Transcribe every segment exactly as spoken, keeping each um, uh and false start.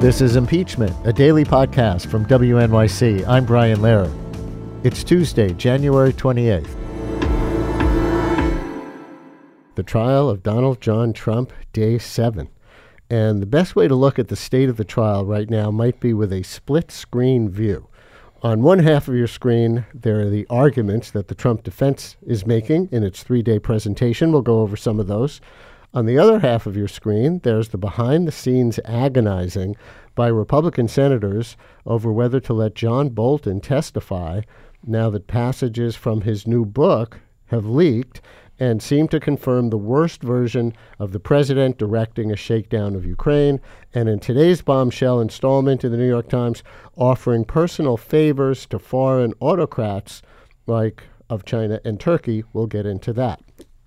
This is Impeachment, a daily podcast from W N Y C. I'm Brian Lehrer. It's Tuesday, January twenty-eighth. The trial of Donald John Trump, day seven. And the best way to look at the state of the trial right now might be with a split-screen view. On one half of your screen, there are the arguments that the Trump defense is making in its three-day presentation. We'll go over some of those. On the other half of your screen, there's the behind-the-scenes agonizing by Republican senators over whether to let John Bolton testify now that passages from his new book have leaked and seem to confirm the worst version of the president directing a shakedown of Ukraine, and in today's bombshell installment in the New York Times, offering personal favors to foreign autocrats like of China and Turkey. We'll get into that.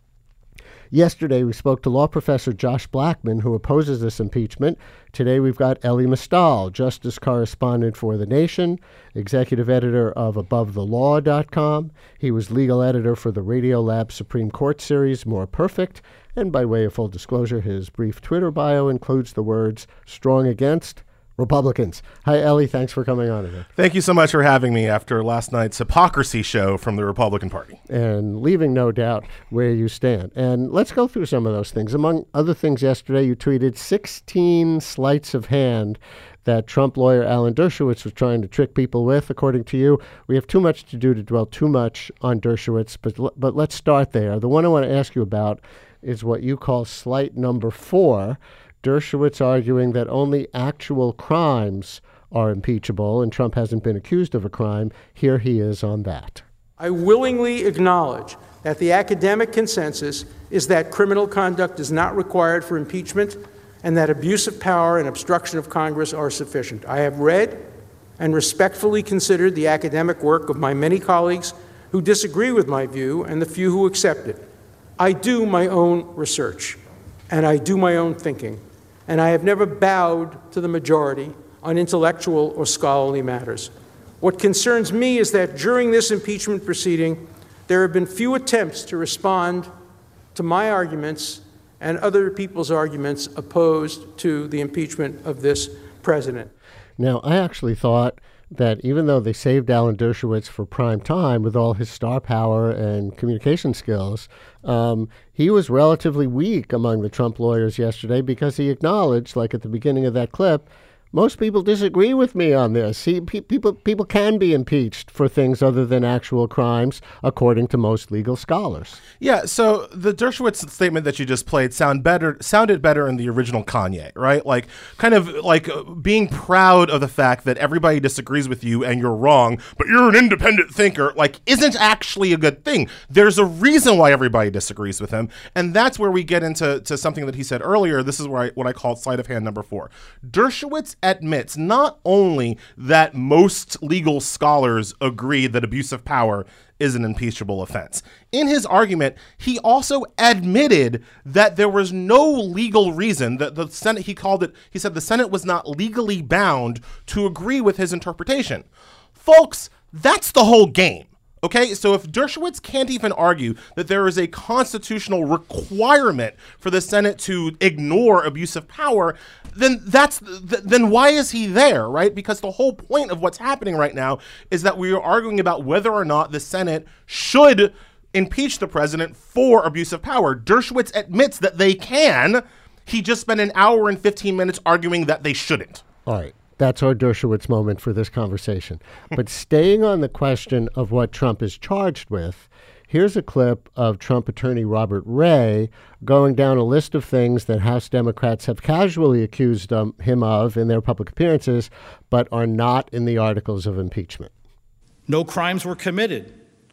Yesterday, we spoke to law professor Josh Blackman, who opposes this impeachment. Today, we've got Elie Mystal, justice correspondent for The Nation, executive editor of above the law dot com. He was legal editor for the Radiolab Supreme Court series, More Perfect. And by way of full disclosure, his brief Twitter bio includes the words, strong against Republicans. Hi, Elie. Thanks for coming on again. Thank you so much for having me after last night's hypocrisy show from the Republican Party. And leaving no doubt where you stand. And let's go through some of those things. Among other things, yesterday you tweeted sixteen sleights of hand that Trump lawyer Alan Dershowitz was trying to trick people with, according to you. We have too much to do to dwell too much on Dershowitz, but, but let's start there. The one I want to ask you about is what you call sleight number four, Dershowitz arguing that only actual crimes are impeachable, and Trump hasn't been accused of a crime. Here he is on that. I willingly acknowledge that the academic consensus is that criminal conduct is not required for impeachment and that abuse of power and obstruction of Congress are sufficient. I have read and respectfully considered the academic work of my many colleagues who disagree with my view and the few who accept it. I do my own research, and I do my own thinking. And I have never bowed to the majority on intellectual or scholarly matters. What concerns me is that during this impeachment proceeding, there have been few attempts to respond to my arguments and other people's arguments opposed to the impeachment of this president. Now, I actually thought that even though they saved Alan Dershowitz for prime time with all his star power and communication skills, um, he was relatively weak among the Trump lawyers yesterday because he acknowledged, like at the beginning of that clip, most people disagree with me on this. He, pe- people, people can be impeached for things other than actual crimes, according to most legal scholars. Yeah, so the Dershowitz statement that you just played sound better, sounded better in the original Kanye, right? Like, kind of like uh, being proud of the fact that everybody disagrees with you and you're wrong, but you're an independent thinker, like, isn't actually a good thing. There's a reason why everybody disagrees with him, and that's where we get into to something that he said earlier. This is where I, what I call sleight of hand number four. Dershowitz admits not only that most legal scholars agree that abuse of power is an impeachable offense. In his argument, he also admitted that there was no legal reason that the Senate, he called it, he said the Senate was not legally bound to agree with his interpretation. Folks, that's the whole game. Okay, so if Dershowitz can't even argue that there is a constitutional requirement for the Senate to ignore abuse of power, then that's th- then why is he there, right? Because the whole point of what's happening right now is that we are arguing about whether or not the Senate should impeach the president for abuse of power. Dershowitz admits that they can. He just spent an hour and fifteen minutes arguing that they shouldn't. All right. That's our Dershowitz moment for this conversation. But staying on the question of what Trump is charged with, here's a clip of Trump attorney Robert Ray going down a list of things that House Democrats have casually accused um, him of in their public appearances, but are not in the articles of impeachment. No crimes were committed.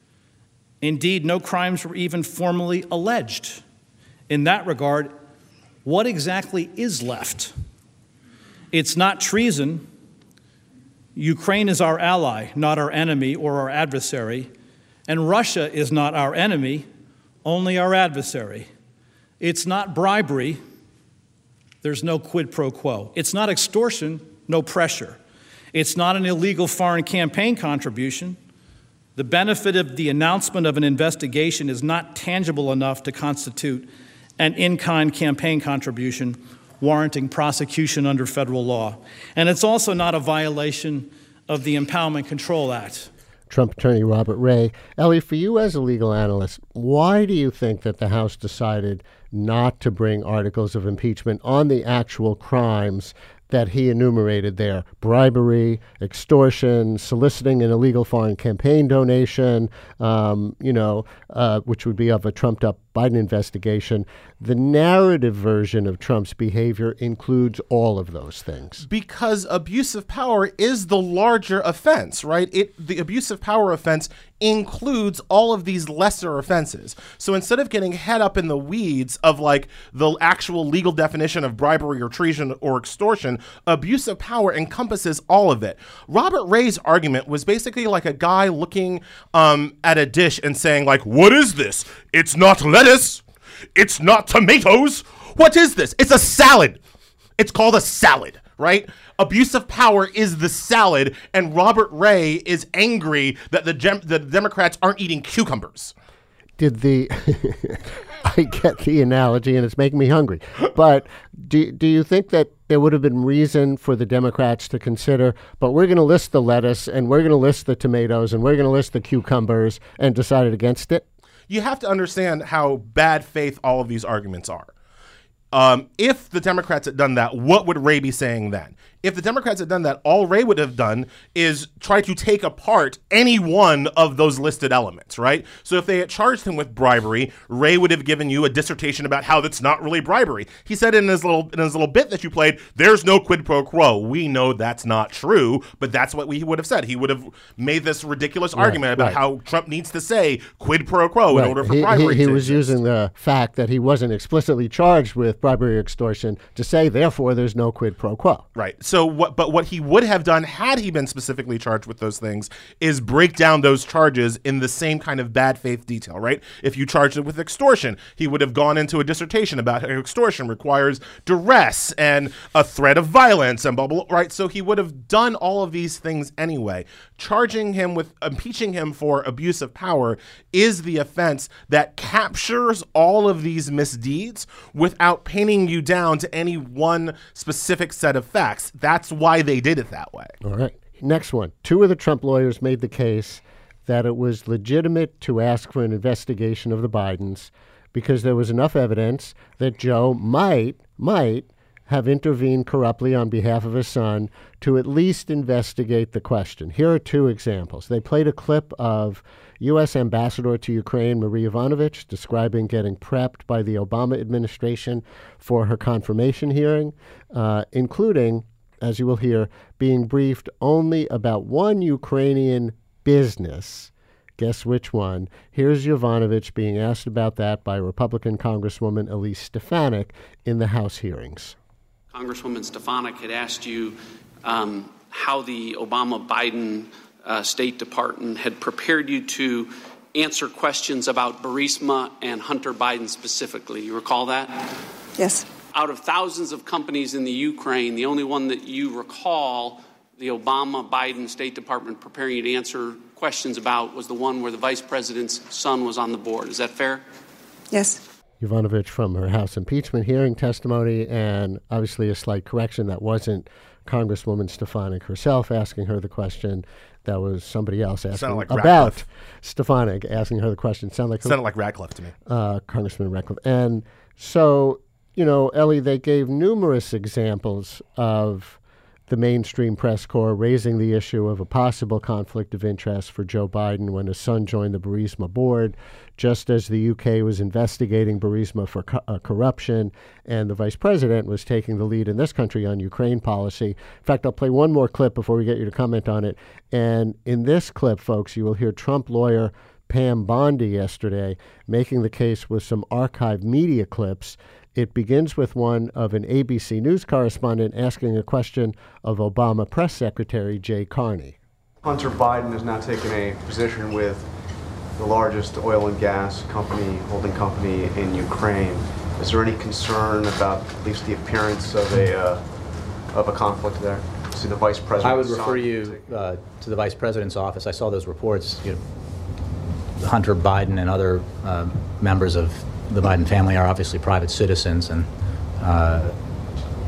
Indeed, no crimes were even formally alleged. In that regard, what exactly is left? It's not treason. Ukraine is our ally, not our enemy or our adversary. And Russia is not our enemy, only our adversary. It's not bribery. There's no quid pro quo. It's not extortion, no pressure. It's not an illegal foreign campaign contribution. The benefit of the announcement of an investigation is not tangible enough to constitute an in-kind campaign contribution. warranting prosecution under federal law. And it's also not a violation of the Empowerment Control Act. Trump attorney Robert Ray. Ellie, for you as a legal analyst, why do you think that the House decided not to bring articles of impeachment on the actual crimes that he enumerated there? Bribery, extortion, soliciting an illegal foreign campaign donation, um, you know, uh, which would be of a trumped-up Biden investigation. The narrative version of Trump's behavior includes all of those things. Because abuse of power is the larger offense, right? It the abuse of power offense includes all of these lesser offenses. So instead of getting head up in the weeds of like the actual legal definition of bribery or treason or extortion, abuse of power encompasses all of it. Robert Ray's argument was basically like a guy looking um, at a dish and saying like, what is this? It's not lettuce. It's not tomatoes. What is this? It's a salad. It's called a salad, right? Abuse of power is the salad, and Robert Ray is angry that the, gem- the Democrats aren't eating cucumbers. Did the I get the analogy, and it's making me hungry. But do do you think that there would have been reason for the Democrats to consider, but we're going to list the lettuce, and we're going to list the tomatoes, and we're going to list the cucumbers, and decided against it? You have to understand how bad faith all of these arguments are. Um, if the Democrats had done that, what would Ray be saying then? If the Democrats had done that, all Ray would have done is try to take apart any one of those listed elements, right? So if they had charged him with bribery, Ray would have given you a dissertation about how that's not really bribery. He said in his little in his little bit that you played, there's no quid pro quo. We know that's not true, but that's what we would have said. He would have made this ridiculous right, argument about right. how Trump needs to say quid pro quo right. in order for he, bribery he, he to was exist. using the fact that he wasn't explicitly charged with bribery or extortion to say, therefore, there's no quid pro quo. Right. So what? But what he would have done had he been specifically charged with those things is break down those charges in the same kind of bad faith detail, right? If you charged it with extortion, he would have gone into a dissertation about how extortion requires duress and a threat of violence and blah, blah, blah, right? So he would have done all of these things anyway. Charging him with, impeaching him for abuse of power is the offense that captures all of these misdeeds without pinning you down to any one specific set of facts. That's why they did it that way. All right. Next one. Two of the Trump lawyers made the case that it was legitimate to ask for an investigation of the Bidens because there was enough evidence that Joe might, might have intervened corruptly on behalf of his son to at least investigate the question. Here are two examples. They played a clip of U S Ambassador to Ukraine, Marie Yovanovitch, describing getting prepped by the Obama administration for her confirmation hearing, uh, including, as you will hear, being briefed only about one Ukrainian business. Guess which one? Here's Yovanovitch being asked about that by Republican Congresswoman Elise Stefanik in the House hearings. Congresswoman Stefanik had asked you um, how the Obama-Biden uh, State Department had prepared you to answer questions about Burisma and Hunter Biden specifically. You recall that? Yes. Out of thousands of companies in the Ukraine, the only one that you recall the Obama-Biden State Department preparing you to answer questions about was the one where the vice president's son was on the board. Is that fair? Yes. Yovanovitch from her House impeachment hearing testimony, and obviously a slight correction. That wasn't Congresswoman Stefanik herself asking her the question. That was somebody else asking like about Stefanik, asking her the question. Sound like Sounded like Radcliffe to me. Uh, Congressman Radcliffe. And so, you know, Ellie, they gave numerous examples of the mainstream press corps raising the issue of a possible conflict of interest for Joe Biden when his son joined the Burisma board, just as the U K was investigating Burisma for co- uh, corruption, and the vice president was taking the lead in this country on Ukraine policy. In fact, I'll play one more clip before we get you to comment on it. And in this clip, folks, you will hear Trump lawyer Pam Bondi yesterday making the case with some archived media clips. It begins with one of an A B C News correspondent asking a question of Obama press secretary Jay Carney. Hunter Biden has now taken a position with the largest oil and gas company, holding company in Ukraine. Is there any concern about at least the appearance of a uh, of a conflict there? See the vice president. I would refer you uh, to the vice president's office. I saw those reports. You know, Hunter Biden and other uh, members of the Biden family are obviously private citizens, and uh,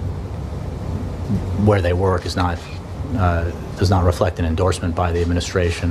where they work is not uh, does not reflect an endorsement by the administration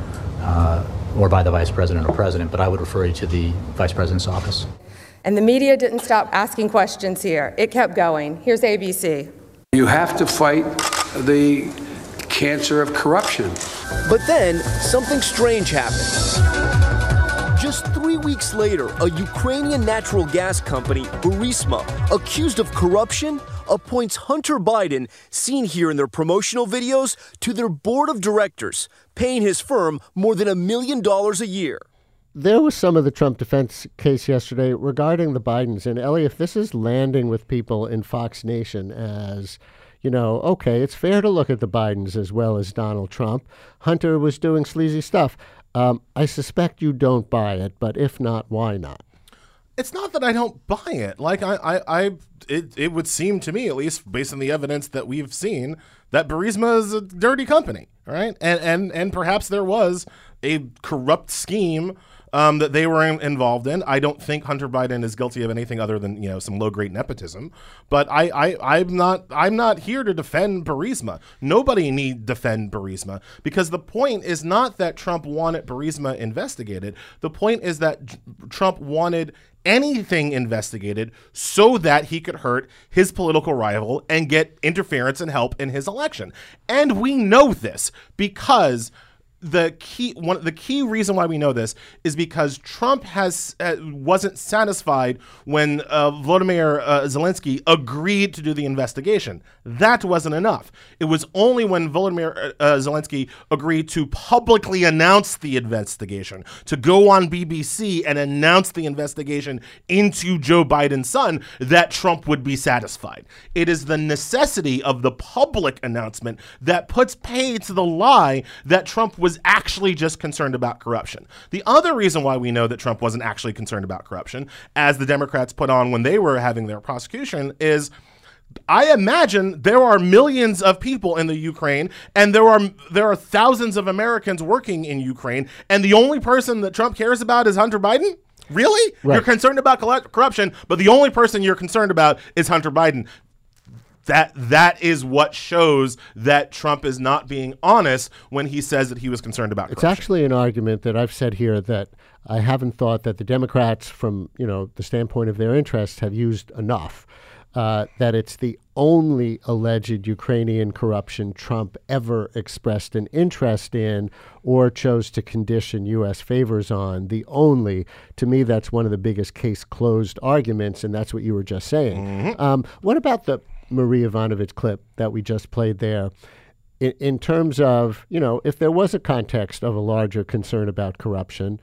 uh, or by the vice president or president, but I would refer you to the vice president's office. And the media didn't stop asking questions here. It kept going. Here's A B C. You have to fight the cancer of corruption. But then something strange happened. Just three weeks later, a Ukrainian natural gas company, Burisma, accused of corruption, appoints Hunter Biden, seen here in their promotional videos, to their board of directors, paying his firm more than a million dollars a year. There was some of the Trump defense case yesterday regarding the Bidens. And Ellie, if this is landing with people in Fox Nation as, you know, okay, it's fair to look at the Bidens as well as Donald Trump. Hunter was doing sleazy stuff. Um, I suspect you don't buy it, but if not, why not? It's not that I don't buy it. Like I, I, I it, it would seem to me, at least based on the evidence that we've seen, that Burisma is a dirty company, right? And and and perhaps there was a corrupt scheme um, that they were in, involved in. I don't think Hunter Biden is guilty of anything other than, you know, some low-grade nepotism. But I, I, I'm not I'm not here to defend Burisma. Nobody need defend Burisma, because the point is not that Trump wanted Burisma investigated. The point is that J- Trump wanted anything investigated so that he could hurt his political rival and get interference and help in his election. And we know this because the key one the key reason why we know this is because Trump has uh, wasn't satisfied when uh, Volodymyr uh, Zelensky agreed to do the investigation. That wasn't enough. It was only when Volodymyr uh, Zelensky agreed to publicly announce the investigation, to go on B B C and announce the investigation into Joe Biden's son, that Trump would be satisfied. It is the necessity of the public announcement that puts pay to the lie that Trump was actually just concerned about corruption. The other reason why we know that Trump wasn't actually concerned about corruption, as the Democrats put on when they were having their prosecution, is I imagine there are millions of people in the Ukraine, and there are there are thousands of Americans working in Ukraine, and the only person that Trump cares about is Hunter Biden? Really? Right. You're concerned about corruption, but the only person you're concerned about is Hunter Biden. That that is what shows that Trump is not being honest when he says that he was concerned about corruption. It's actually an argument that I've said here that I haven't thought that the Democrats, from, you know, the standpoint of their interests, have used enough. Uh, that it's the only alleged Ukrainian corruption Trump ever expressed an interest in or chose to condition U S favors on. The only. To me, that's one of the biggest case closed arguments, and that's what you were just saying. Mm-hmm. Um, what about the Marie Yovanovitch clip that we just played there? In, in terms of, you know, if there was a context of a larger concern about corruption,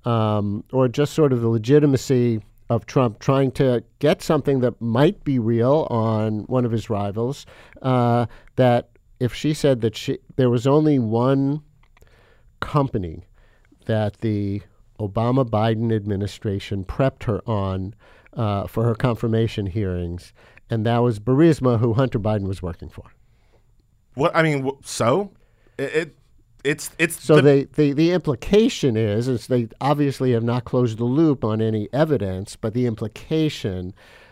um, or just sort of the legitimacy of Trump trying to get something that might be real on one of his rivals, uh, that if she said that she there was only one company that the Obama-Biden administration prepped her on uh, for her confirmation hearings, and that was Burisma, who Hunter Biden was working for. What I mean, so it, it it's it's so the, they, the the implication is is they obviously have not closed the loop on any evidence, but the implication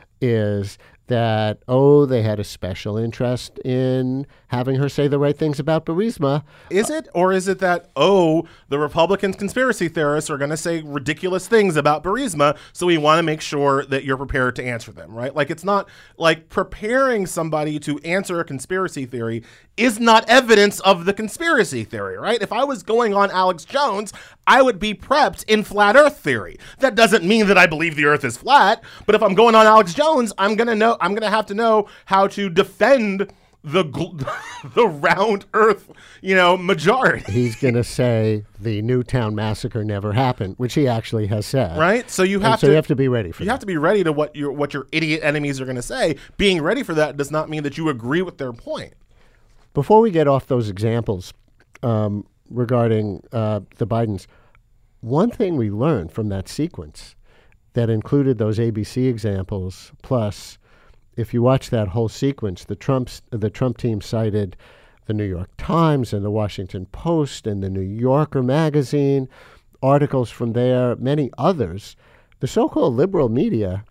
is that, oh, they had a special interest in having her say the right things about Burisma. Is it? Or is it that, oh, the Republican conspiracy theorists are going to say ridiculous things about Burisma, so we want to make sure that you're prepared to answer them, right? Like, it's not like preparing somebody to answer a conspiracy theory is not evidence of the conspiracy theory, right? If I was going on Alex Jones, I would be prepped in flat earth theory. That doesn't mean that I believe the earth is flat, but if I'm going on Alex Jones, I'm going to know, I'm going to have to know how to defend the gl- the round earth, you know, majority. He's going to say the Newtown massacre never happened, which he actually has said. Right? So you have and so to you have to be ready for you that. have to be ready to what your what your idiot enemies are going to say. Being ready for that does not mean that you agree with their point. Before we get off those examples um, regarding uh, the Bidens, one thing we learned from that sequence that included those A B C examples, plus, if you watch that whole sequence, the Trumps, the Trump team cited the New York Times and the Washington Post and the New Yorker magazine, articles from there, many others. The so-called liberal media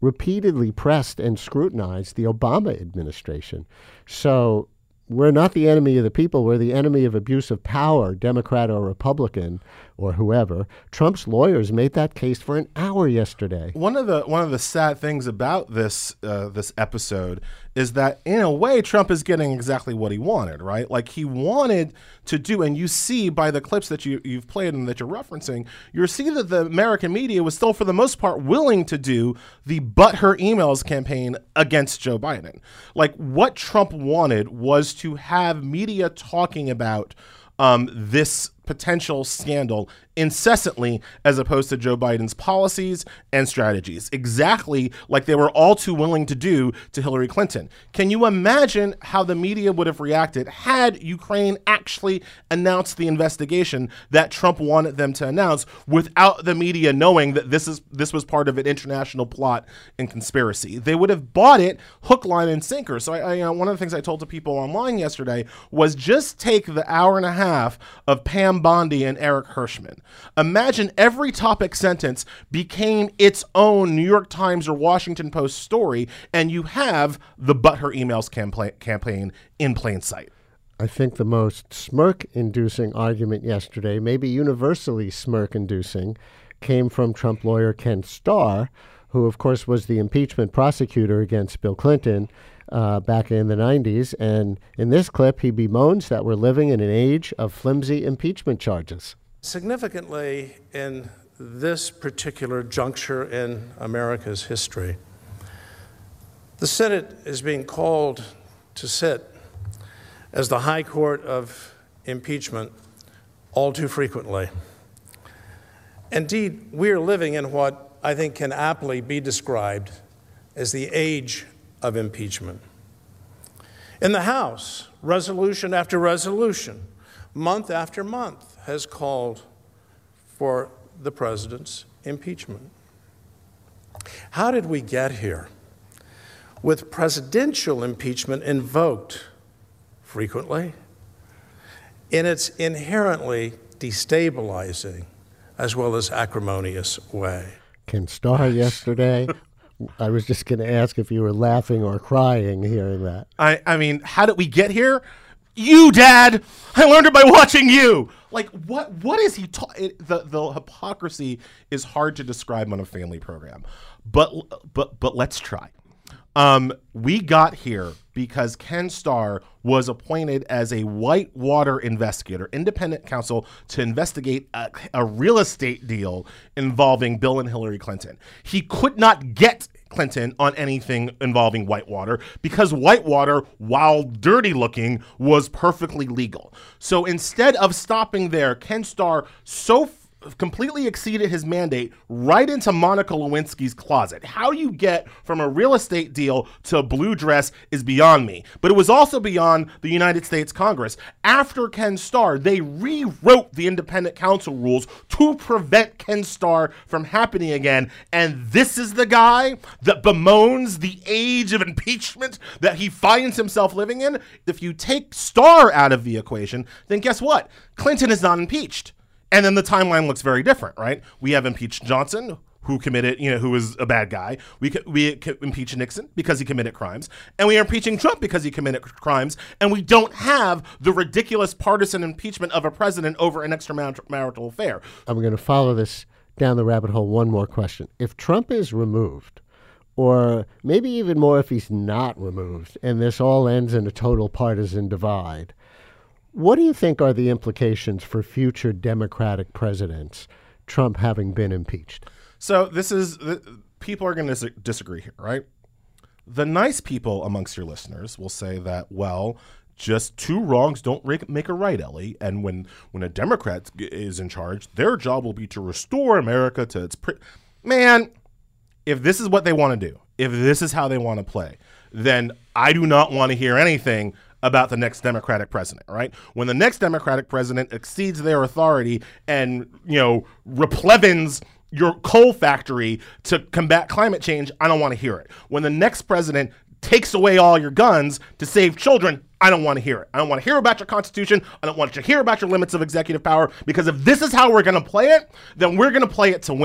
repeatedly pressed and scrutinized the Obama administration. So we're not the enemy of the people. We're the enemy of abuse of power, Democrat or Republican or whoever. Trump's lawyers made that case for an hour yesterday. One of the one of the sad things about this uh, this episode is that, in a way, Trump is getting exactly what he wanted, right? Like, he wanted to do, and you see by the clips that you, you've played and that you're referencing, you see that the American media was still, for the most part, willing to do the But Her Emails campaign against Joe Biden. Like, what Trump wanted was to have media talking about um, this potential scandal incessantly, as opposed to Joe Biden's policies and strategies, exactly like they were all too willing to do to Hillary Clinton. Can you imagine how the media would have reacted had Ukraine actually announced the investigation that Trump wanted them to announce, without the media knowing that this is this was part of an international plot and conspiracy? They would have bought it hook, line, and sinker. So I, I, you know, one of the things I told to people online yesterday was, just take the hour and a half of Pam Bondi and Eric Hirschman. Imagine every topic sentence became its own New York Times or Washington Post story, and you have the But Her Emails campaign, campaign in plain sight. I think the most smirk-inducing argument yesterday, maybe universally smirk-inducing, came from Trump lawyer Ken Starr, who, of course, was the impeachment prosecutor against Bill Clinton Uh, back in the nineties. And in this clip, he bemoans that we're living in an age of flimsy impeachment charges. Significantly, in this particular juncture in America's history, the Senate is being called to sit as the high court of impeachment all too frequently. Indeed, we are living in what I think can aptly be described as the age of impeachment. In the House, resolution after resolution, month after month, has called for the president's impeachment. How did we get here? With presidential impeachment invoked frequently in its inherently destabilizing as well as acrimonious way. Ken Starr yesterday. I was just going to ask if you were laughing or crying hearing that. I, I mean, how did we get here? You, Dad! I learned it by watching you! Like, what? What is he talking? The the hypocrisy is hard to describe on a family program, but but but let's try. Um, we got here because Ken Starr was appointed as a whitewater investigator, independent counsel, to investigate a, a real estate deal involving Bill and Hillary Clinton. He could not get Clinton on anything involving Whitewater because Whitewater, while dirty looking, was perfectly legal. So instead of stopping there, Ken Starr so f- completely exceeded his mandate right into Monica Lewinsky's closet. How you get from a real estate deal to a blue dress is beyond me. But it was also beyond the United States Congress. After Ken Starr, they rewrote the independent counsel rules to prevent Ken Starr from happening again. And this is the guy that bemoans the age of impeachment that he finds himself living in. If you take Starr out of the equation, then guess what? Clinton is not impeached. And then the timeline looks very different, right? We have impeached Johnson, who committed, you know, who was a bad guy. We we impeach Nixon because he committed crimes. And we are impeaching Trump because he committed crimes. And we don't have the ridiculous partisan impeachment of a president over an extramarital affair. I'm going to follow this down the rabbit hole. One more question. If Trump is removed, or maybe even more if he's not removed, and this all ends in a total partisan divide, what do you think are the implications for future Democratic presidents, Trump having been impeached? So this is, people are going to disagree here, right? The nice people amongst your listeners will say that, well, just two wrongs don't make a right, Ellie. And when, when a Democrat is in charge, their job will be to restore America to its... Pre- Man, if this is what they want to do, if this is how they want to play, then I do not want to hear anything about the next Democratic president, right? When the next Democratic president exceeds their authority and, you know, replevins your coal factory to combat climate change, I don't want to hear it. When the next president takes away all your guns to save children, I don't want to hear it. I don't want to hear about your Constitution. I don't want to hear about your limits of executive power, because if this is how we're going to play it, then we're going to play it to win.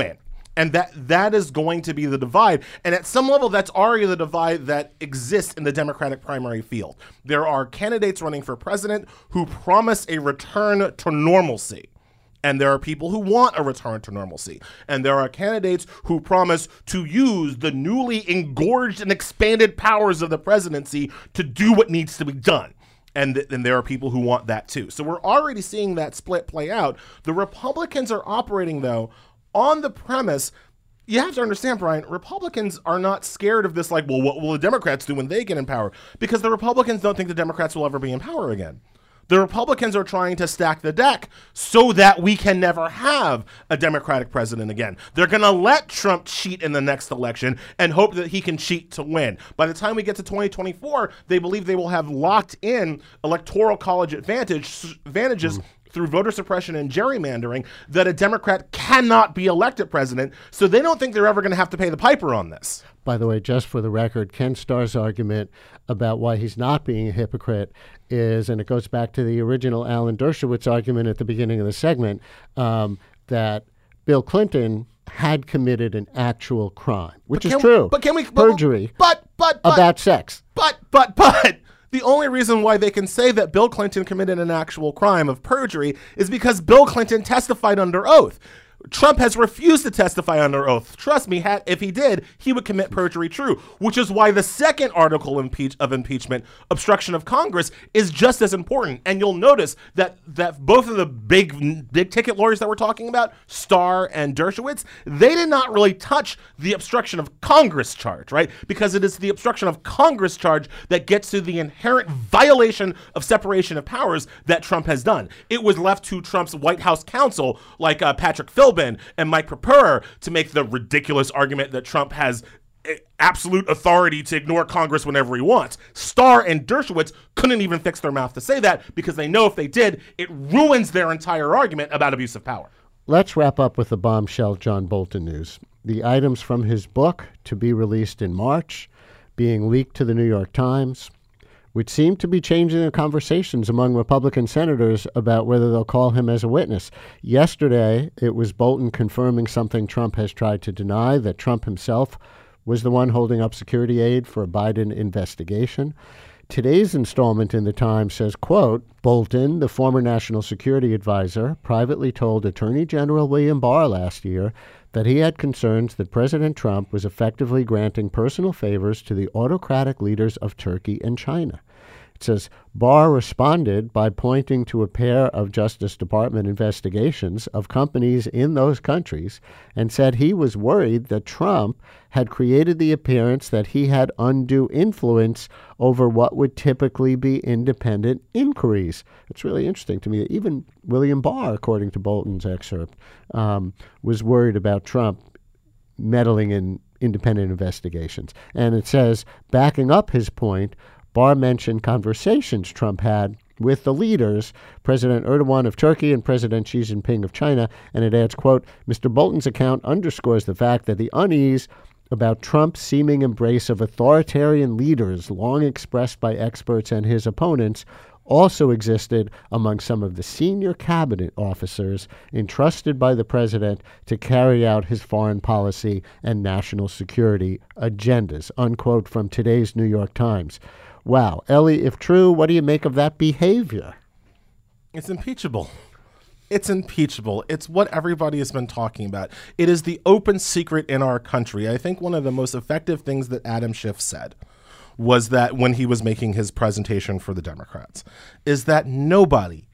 And that that is going to be the divide. And at some level, that's already the divide that exists in the Democratic primary field. There are candidates running for president who promise a return to normalcy. And there are people who want a return to normalcy. And there are candidates who promise to use the newly engorged and expanded powers of the presidency to do what needs to be done. And, th- and there are people who want that too. So we're already seeing that split play out. The Republicans are operating, though, on the premise, you have to understand, Brian, Republicans are not scared of this, like, well, what will the Democrats do when they get in power? Because the Republicans don't think the Democrats will ever be in power again. The Republicans are trying to stack the deck so that we can never have a Democratic president again. They're going to let Trump cheat in the next election and hope that he can cheat to win. By the time we get to twenty twenty-four, they believe they will have locked in electoral college advantage advantages mm. through voter suppression and gerrymandering that a Democrat cannot be elected president, so they don't think they're ever going to have to pay the piper on this. By the way, just for the record, Ken Starr's argument about why he's not being a hypocrite is, and it goes back to the original Alan Dershowitz argument at the beginning of the segment, um, that Bill Clinton had committed an actual crime, which is can, true. But can we perjury but, but, but, about sex. But, but, but. The only reason why they can say that Bill Clinton committed an actual crime of perjury is because Bill Clinton testified under oath. Trump has refused to testify under oath. Trust me, had, if he did, he would commit perjury true, which is why the second article impeach, of impeachment, obstruction of Congress, is just as important. And you'll notice that that both of the big big ticket lawyers that we're talking about, Starr and Dershowitz, they did not really touch the obstruction of Congress charge, right? Because it is the obstruction of Congress charge that gets to the inherent violation of separation of powers that Trump has done. It was left to Trump's White House counsel, like uh, Patrick Philbin and Mike Purpura, to make the ridiculous argument that Trump has absolute authority to ignore Congress whenever he wants. Starr and Dershowitz couldn't even fix their mouth to say that because they know if they did, it ruins their entire argument about abuse of power. Let's wrap up with the bombshell John Bolton news. The items from his book, to be released in March, being leaked to the New York Times, which seem to be changing the conversations among Republican senators about whether they'll call him as a witness. Yesterday, it was Bolton confirming something Trump has tried to deny, that Trump himself was the one holding up security aid for a Biden investigation. Today's installment in the Times says, quote, Bolton, the former national security advisor, privately told Attorney General William Barr last year that he had concerns that President Trump was effectively granting personal favors to the autocratic leaders of Turkey and China. It says, Barr responded by pointing to a pair of Justice Department investigations of companies in those countries and said he was worried that Trump had created the appearance that he had undue influence over what would typically be independent inquiries. It's really interesting to me that even William Barr, according to Bolton's excerpt, um, was worried about Trump meddling in independent investigations. And it says, backing up his point, Barr mentioned conversations Trump had with the leaders, President Erdogan of Turkey and President Xi Jinping of China, and it adds, quote, Mister Bolton's account underscores the fact that the unease about Trump's seeming embrace of authoritarian leaders long expressed by experts and his opponents also existed among some of the senior cabinet officers entrusted by the president to carry out his foreign policy and national security agendas, unquote, from today's New York Times. Wow. Ellie, if true, what do you make of that behavior? It's impeachable. It's impeachable. It's what everybody has been talking about. It is the open secret in our country. I think one of the most effective things that Adam Schiff said was that when he was making his presentation for the Democrats, is that nobody,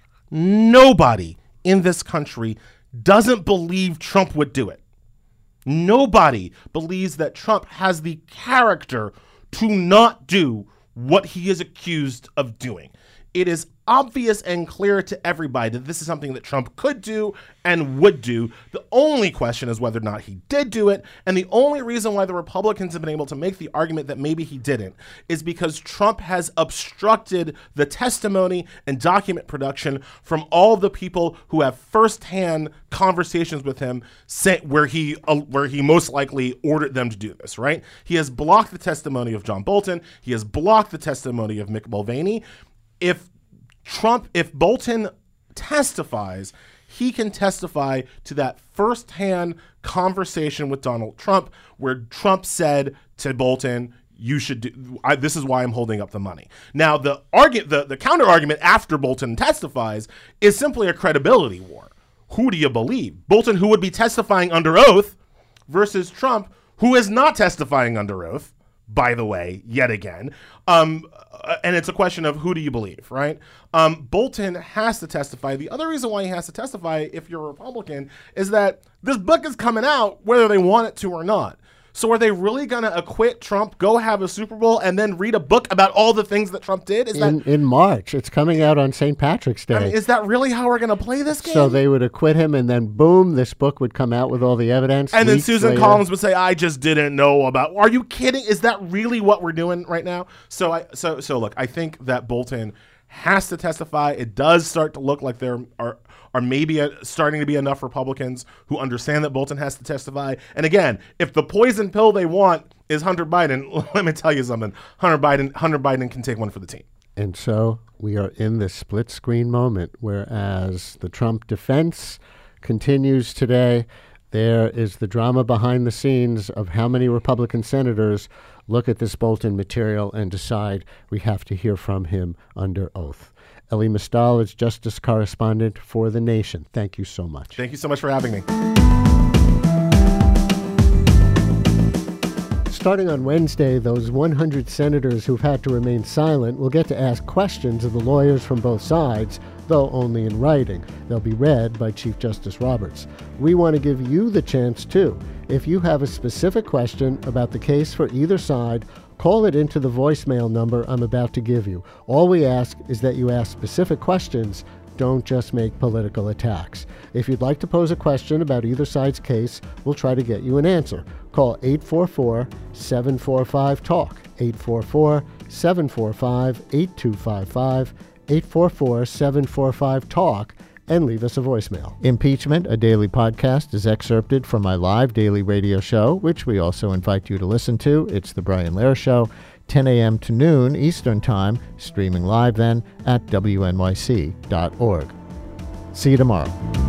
nobody in this country doesn't believe Trump would do it. Nobody believes that Trump has the character to not do what he is accused of doing. It is obvious and clear to everybody that this is something that Trump could do and would do. The only question is whether or not he did do it. And the only reason why the Republicans have been able to make the argument that maybe he didn't is because Trump has obstructed the testimony and document production from all the people who have firsthand conversations with him say, where he uh, where he most likely ordered them to do this, right? He has blocked the testimony of John Bolton. He has blocked the testimony of Mick Mulvaney. If Trump, if Bolton testifies, he can testify to that firsthand conversation with Donald Trump where Trump said to Bolton, you should do, I, this is why I'm holding up the money. Now, the argu- the, the counter argument after Bolton testifies is simply a credibility war. Who do you believe? Bolton, who would be testifying under oath, versus Trump, who is not testifying under oath, by the way, yet again. Um, and it's a question of who do you believe, right? Um, Bolton has to testify. The other reason why he has to testify, if you're a Republican, is that this book is coming out whether they want it to or not. So are they really going to acquit Trump, go have a Super Bowl, and then read a book about all the things that Trump did? Is in, that in March. It's coming out on Saint Patrick's Day. I mean, is that really how we're going to play this game? So they would acquit him, and then boom, this book would come out with all the evidence. And then Susan later. Collins would say, "I just didn't know about." Are you kidding? Is that really what we're doing right now? So, I so so look. I think that Bolton has to testify. It does start to look like there are. Are maybe a, starting to be enough Republicans who understand that Bolton has to testify. And again, if the poison pill they want is Hunter Biden, let me tell you something. Hunter Biden, Hunter Biden can take one for the team. And so we are in this split screen moment, whereas the Trump defense continues today, there is the drama behind the scenes of how many Republican senators look at this Bolton material and decide we have to hear from him under oath. Elie Mystal is Justice Correspondent for The Nation. Thank you so much. Thank you so much for having me. Starting on Wednesday, those one hundred senators who've had to remain silent will get to ask questions of the lawyers from both sides, though only in writing. They'll be read by Chief Justice Roberts. We want to give you the chance, too. If you have a specific question about the case for either side, call it into the voicemail number I'm about to give you. All we ask is that you ask specific questions. Don't just make political attacks. If you'd like to pose a question about either side's case, we'll try to get you an answer. Call eight four four, seven four five, TALK, eight four four, seven four five, eight two five five, eight four four, seven four five, TALK, and leave us a voicemail. Impeachment, a daily podcast, is excerpted from my live daily radio show, which we also invite you to listen to. It's The Brian Lehrer Show, ten a.m. to noon Eastern Time, streaming live then at W N Y C dot org. See you tomorrow.